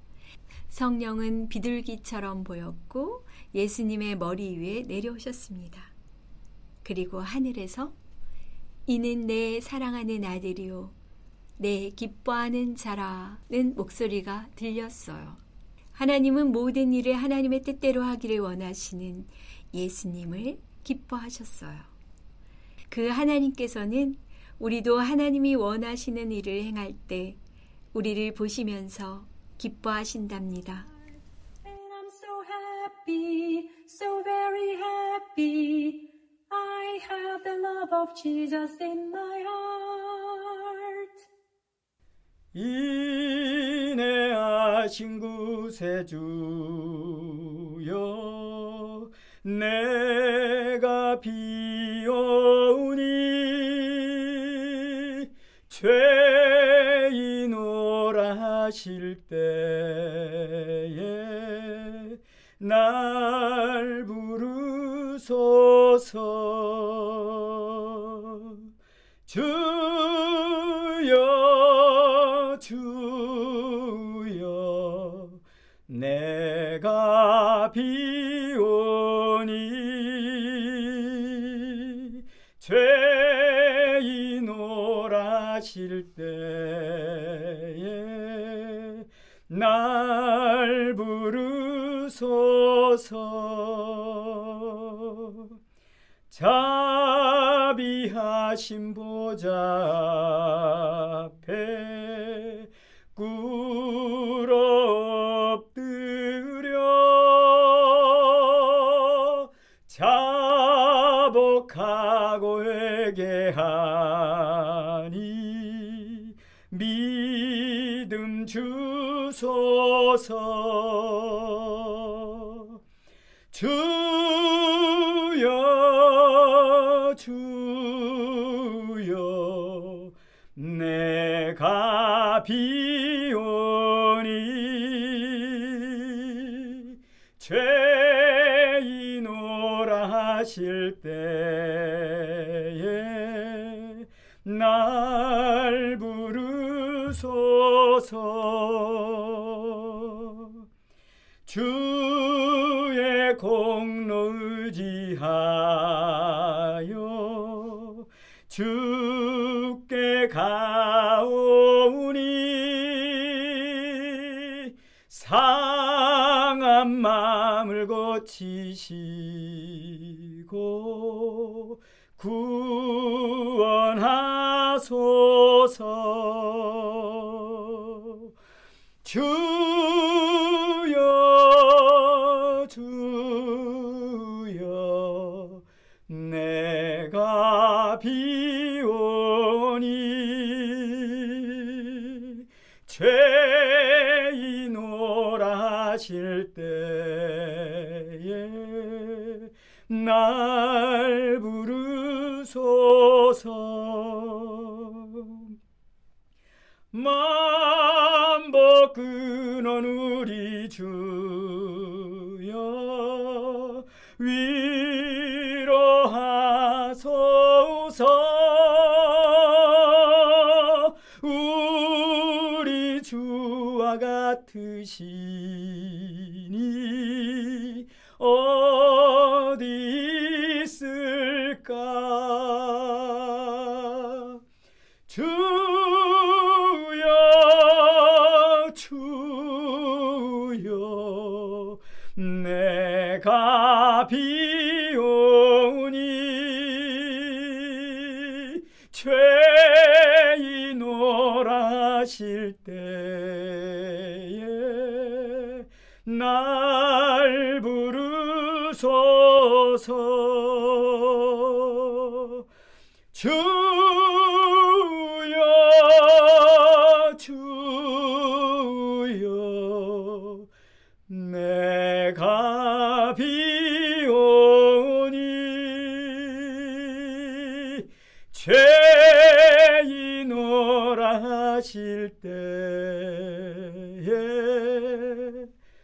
성령은 비둘기처럼 보였고 예수님의 머리 위에 내려오셨습니다. 그리고 하늘에서 이는 내 사랑하는 아들이요 내 기뻐하는 자라는 목소리가 들렸어요. 하나님은 모든 일을 하나님의 뜻대로 하기를 원하시는 예수님을 기뻐하셨어요. 그 하나님께서는 우리도 하나님이 원하시는 일을 행할 때 우리를 보시면서 기뻐하신답니다. And I'm so happy, so very happy. I have the love of Jesus in my heart. 인내하신 구세주여 내가 비오니 죄인오라 하실 때에 날 부르소서. 주여 주여 내가 비오니 죄인오라 하실 때에 날 부르소서. 자비하신 보좌 앞에 꿇어 엎드려 자복하고 회개하니 믿음 주소서. 주여 주여 내가 비오니 죄인오라 하실 때에 날 부르소서. 주의 공로 의지하여 주께 가오니 상한 마음을 고치시고 구원하소서. 주여 주여 내가 비오니 죄인오라 하실 때에 날 부르소서. 만복 근원 우리 주여 위로하소서. 우리 주와 같으시니 어디 있을까. 주여 주여 내가 비오니 죄인오라 하실 때에 날 부르소서. 주여 주여 내가 비오니 죄인오라 하실 때에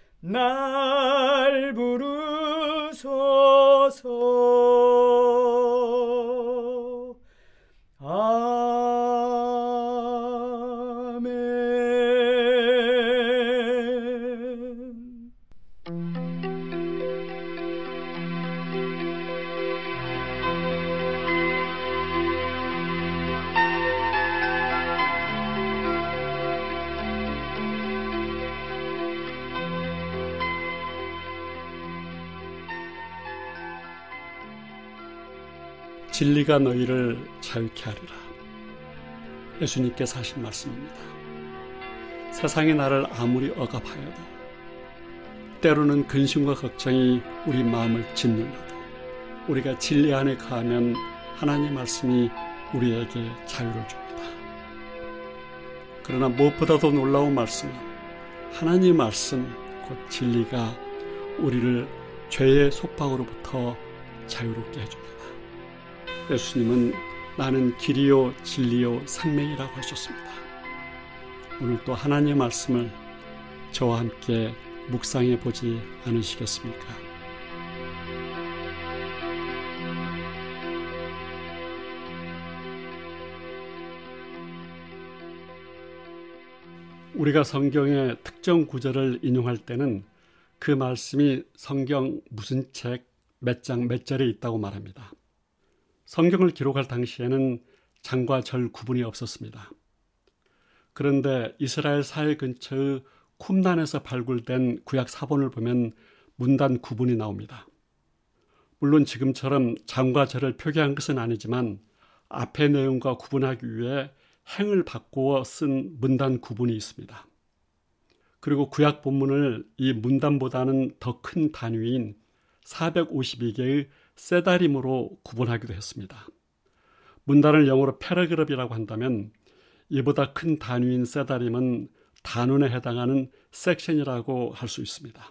날 부르소서. 아멘. 진리가 너희를 자유케 하리라. 예수님께서 하신 말씀입니다. 세상이 나를 아무리 억압하여도, 때로는 근심과 걱정이 우리 마음을 짓눌러도, 우리가 진리 안에 거하면 하나님의 말씀이 우리에게 자유를 줍니다. 그러나 무엇보다도 놀라운 말씀은 하나님의 말씀, 곧 진리가 우리를 죄의 속박으로부터 자유롭게 해줍니다. 예수님은 나는 길이요 진리요 생명이라고 하셨습니다. 오늘 또 하나님의 말씀을 저와 함께 묵상해 보지 않으시겠습니까? 우리가 성경의 특정 구절을 인용할 때는 그 말씀이 성경 무슨 책, 몇 장, 몇 절에 있다고 말합니다. 성경을 기록할 당시에는 장과 절 구분이 없었습니다. 그런데 이스라엘 사해 근처의 쿰단에서 발굴된 구약 사본을 보면 문단 구분이 나옵니다. 물론 지금처럼 장과 절을 표기한 것은 아니지만 앞의 내용과 구분하기 위해 행을 바꾸어 쓴 문단 구분이 있습니다. 그리고 구약 본문을 이 문단보다는 더 큰 단위인 452개의 세다림으로 구분하기도 했습니다. 문단을 영어로 패러그래프라고 한다면 이보다 큰 단위인 세다림은 단원에 해당하는 섹션이라고 할 수 있습니다.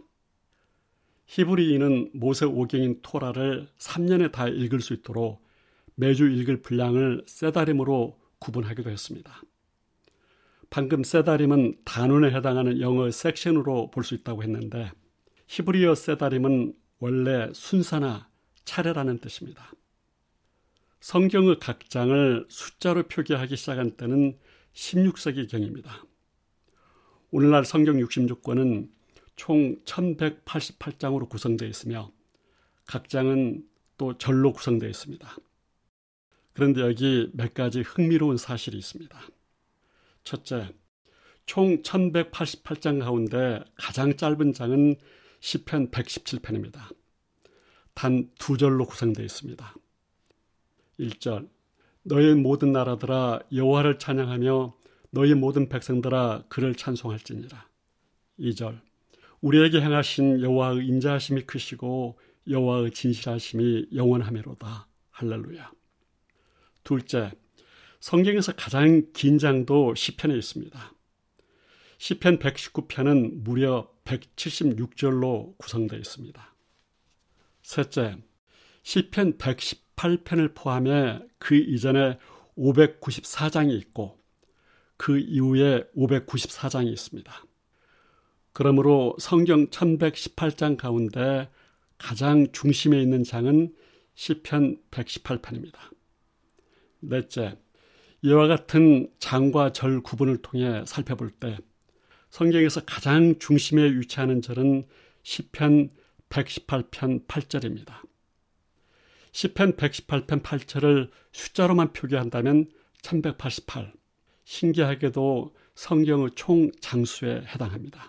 히브리인은 모세 오경인 토라를 3년에 다 읽을 수 있도록 매주 읽을 분량을 세다림으로 구분하기도 했습니다. 방금 세다림은 단원에 해당하는 영어 섹션으로 볼 수 있다고 했는데 히브리어 세다림은 원래 순서나 차례라는 뜻입니다. 성경의 각 장을 숫자로 표기하기 시작한 때는 16세기경입니다. 오늘날 성경 66권은 총 1188장으로 구성되어 있으며 각 장은 또 절로 구성되어 있습니다. 그런데 여기 몇 가지 흥미로운 사실이 있습니다. 첫째, 총 1188장 가운데 가장 짧은 장은 시편 117편입니다. 단 2절로 구성되어 있습니다. 1절, 너희 모든 나라들아 여호와를 찬양하며 너희 모든 백성들아 그를 찬송할지니라. 2절, 우리에게 행하신 여호와의 인자하심이 크시고 여호와의 진실하심이 영원하매로다. 할렐루야. 둘째, 성경에서 가장 긴 장도 시편에 있습니다. 시편 119편은 무려 176절로 구성되어 있습니다. 셋째, 시편 118편을 포함해 그 이전에 594장이 있고 그 이후에 594장이 있습니다. 그러므로 성경 1118장 가운데 가장 중심에 있는 장은 시편 118편입니다. 넷째, 이와 같은 장과 절 구분을 통해 살펴볼 때 성경에서 가장 중심에 위치하는 절은 시편 118편 8절입니다. 시편 118편 8절을 숫자로만 표기한다면 1188, 신기하게도 성경의 총 장수에 해당합니다.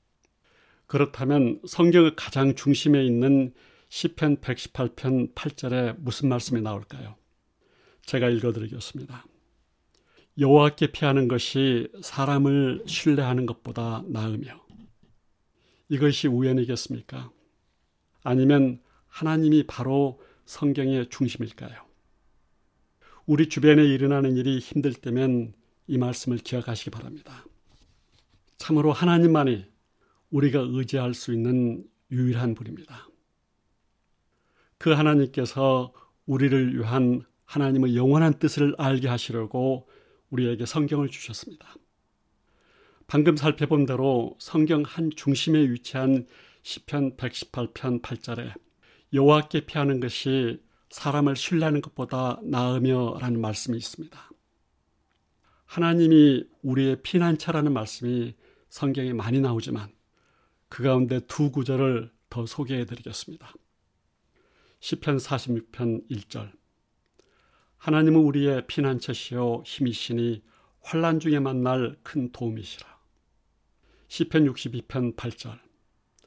그렇다면 성경의 가장 중심에 있는 시편 118편 8절에 무슨 말씀이 나올까요? 제가 읽어드리겠습니다. 여호와께 피하는 것이 사람을 신뢰하는 것보다 나으며, 이것이 우연이겠습니까? 아니면 하나님이 바로 성경의 중심일까요? 우리 주변에 일어나는 일이 힘들 때면 이 말씀을 기억하시기 바랍니다. 참으로 하나님만이 우리가 의지할 수 있는 유일한 분입니다. 그 하나님께서 우리를 위한 하나님의 영원한 뜻을 알게 하시려고 우리에게 성경을 주셨습니다. 방금 살펴본 대로 성경 한 중심에 위치한 시편 118편 8절에 여호와께 피하는 것이 사람을 신뢰하는 것보다 나으며 라는 말씀이 있습니다. 하나님이 우리의 피난처라는 말씀이 성경에 많이 나오지만 그 가운데 두 구절을 더 소개해 드리겠습니다. 시편 46편 1절, 하나님은 우리의 피난처시요 힘이시니 환난 중에 만날 큰 도움이시라. 시편 62편 8절,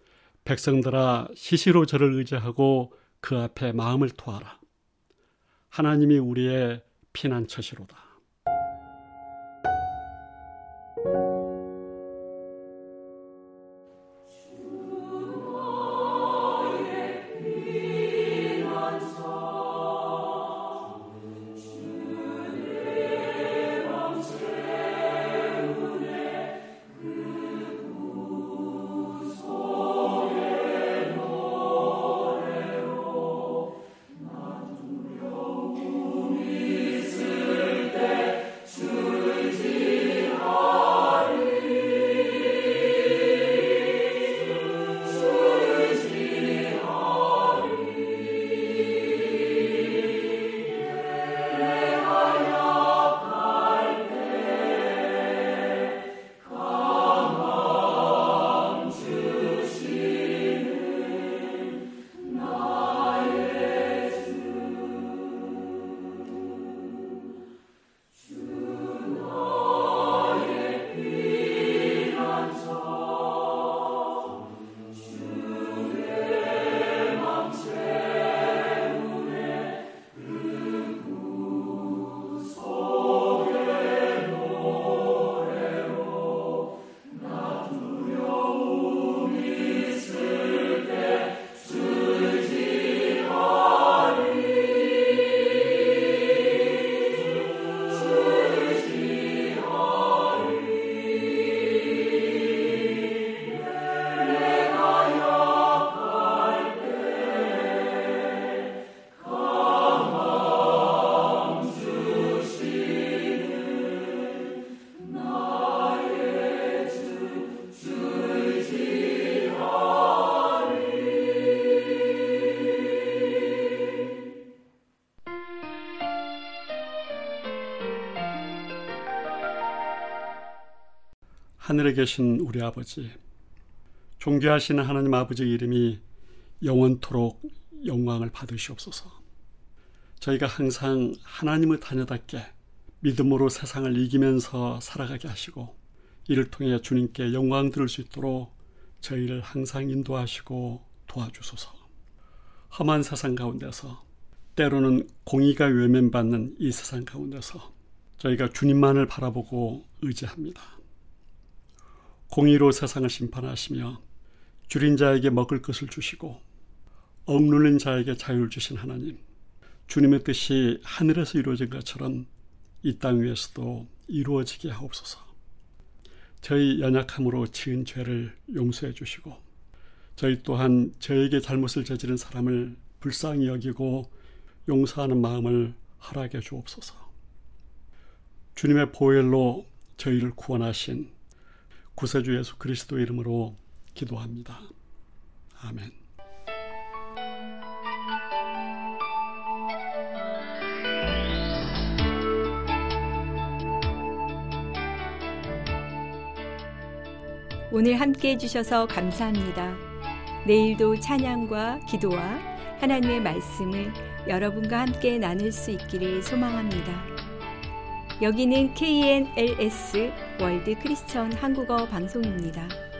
백성들아 시시로 저를 의지하고 그 앞에 마음을 토하라. 하나님이 우리의 피난처시로다. 하늘에 계신 우리 아버지, 존귀하시는 하나님 아버지 이름이 영원토록 영광을 받으시옵소서. 저희가 항상 하나님의 자녀답게 믿음으로 세상을 이기면서 살아가게 하시고, 이를 통해 주님께 영광 들을 수 있도록 저희를 항상 인도하시고 도와주소서. 험한 세상 가운데서, 때로는 공의가 외면받는 이 세상 가운데서 저희가 주님만을 바라보고 의지합니다. 공의로 세상을 심판하시며 줄인 자에게 먹을 것을 주시고 억눌린 자에게 자유를 주신 하나님, 주님의 뜻이 하늘에서 이루어진 것처럼 이 땅 위에서도 이루어지게 하옵소서. 저희 연약함으로 지은 죄를 용서해 주시고, 저희 또한 저에게 잘못을 저지른 사람을 불쌍히 여기고 용서하는 마음을 허락해 주옵소서. 주님의 보혈로 저희를 구원하신 구세주 예수 그리스도 이름으로 기도합니다. 아멘. 오늘 함께 해주셔서 감사합니다. 내일도 찬양과 기도와 하나님의 말씀을 여러분과 함께 나눌 수 있기를 소망합니다. 여기는 KNLS 월드 크리스천 한국어 방송입니다.